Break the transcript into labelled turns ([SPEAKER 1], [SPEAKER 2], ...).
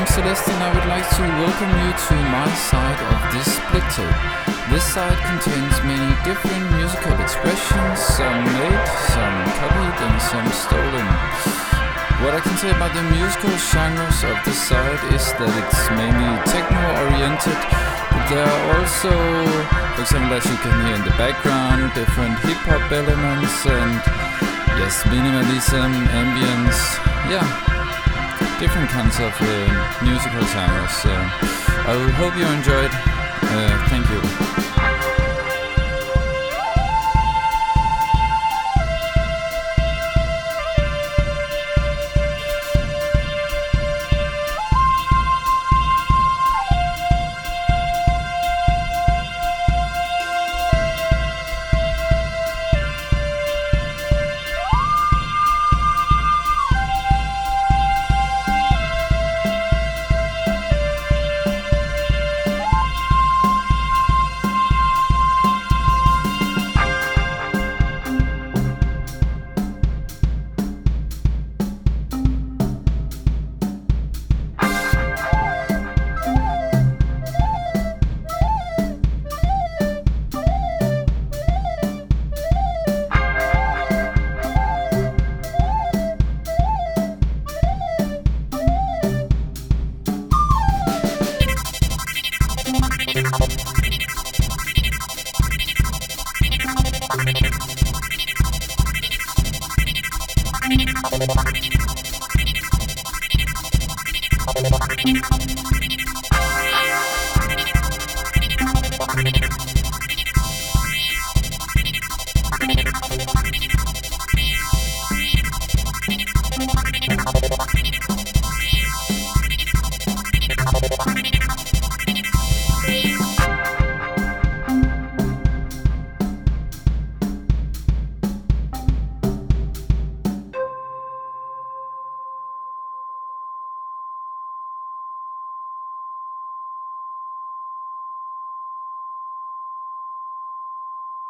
[SPEAKER 1] I'm Celeste and I would like to welcome you to my side of this split tape. This side contains many different musical expressions, some made, some copied and some stolen. What I can say about the musical genres of this side is that it's mainly techno-oriented, but there are also, for example, as you can hear in the background, different hip-hop elements and yes, minimalism, ambience, yeah, different kinds of musical genres. I hope you enjoyed. Thank you.
[SPEAKER 2] Thank you.